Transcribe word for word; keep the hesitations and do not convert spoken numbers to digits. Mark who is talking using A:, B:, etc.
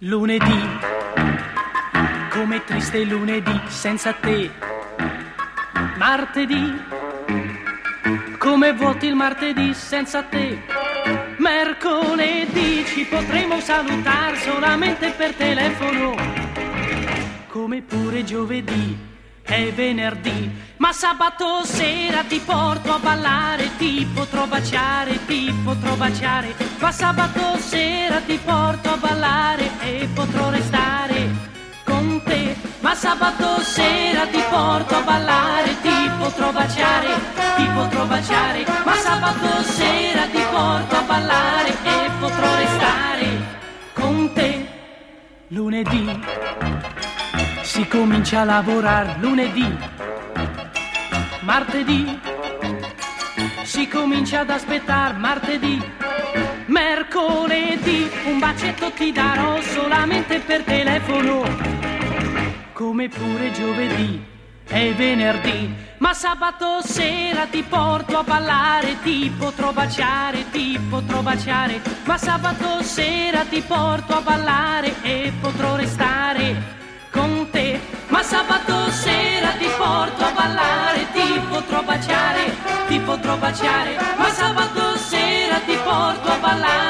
A: Lunedì, come triste lunedì senza te. Martedì, come vuoti il martedì senza te. Mercoledì, ci potremo salutare solamente per telefono. Come pure giovedì e venerdì, ma sabato sera ti porto a ballare, ti potrò baciare, ti potrò baciare. Ma sabato sera ti porto a ballare e potrò restare con te. Ma sabato sera ti porto a ballare, ti potrò baciare, ti potrò baciare. Ma sabato sera ti porto a ballare e potrò restare con te. Lunedì si comincia a lavorare, lunedì. Martedì si comincia ad aspettare, martedì. Mercoledì un bacetto ti darò solamente per telefono. Come pure giovedì e venerdì. Ma sabato sera ti porto a ballare, ti potrò baciare, ti potrò baciare. Ma sabato sera ti porto a ballare e potrò restare con te. Ma sabato sera ti porto a ballare, ti potrò baciare, ti potrò baciare. Ma sabato sera ti porto a ballare